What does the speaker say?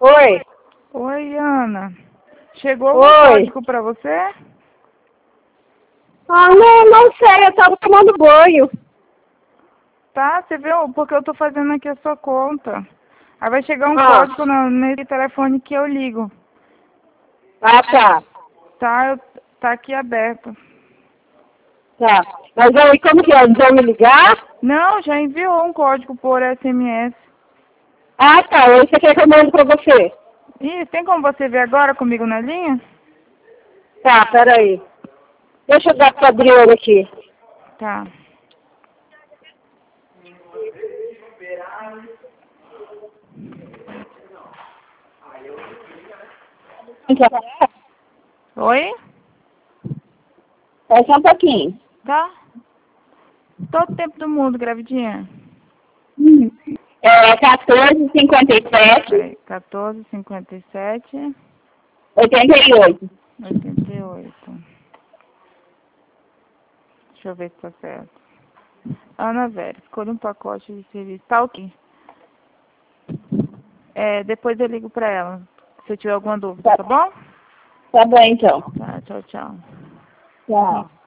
Oi. Oi, Ana. Chegou o Oi. código pra você? Ah, não sei, eu tava tomando banho. Tá, você viu? Porque eu tô fazendo aqui a sua conta. Aí vai chegar um Ah, código nesse telefone que eu ligo. tá. Tá, tá aqui aberto. Tá. Mas aí como que é? Eles vão me ligar? Não, já enviou um código por SMS. Ah, tá. Aí você quer que eu mande pra você? Ih, tem como você ver agora comigo na linha? Tá, peraí. Deixa eu dar pra Adriana aqui. Tá. Oi? É só um pouquinho. Tá. Todo tempo do mundo, gravidinha. É 14,57, Peraí, 14,57, 88. 88. Deixa eu ver se tá certo. Ana Vera, escolha um pacote de serviço. Tá ok. Depois eu ligo pra ela, se eu tiver alguma dúvida, tá bom? Tá bom, então. Tá, tchau, tchau. Tchau.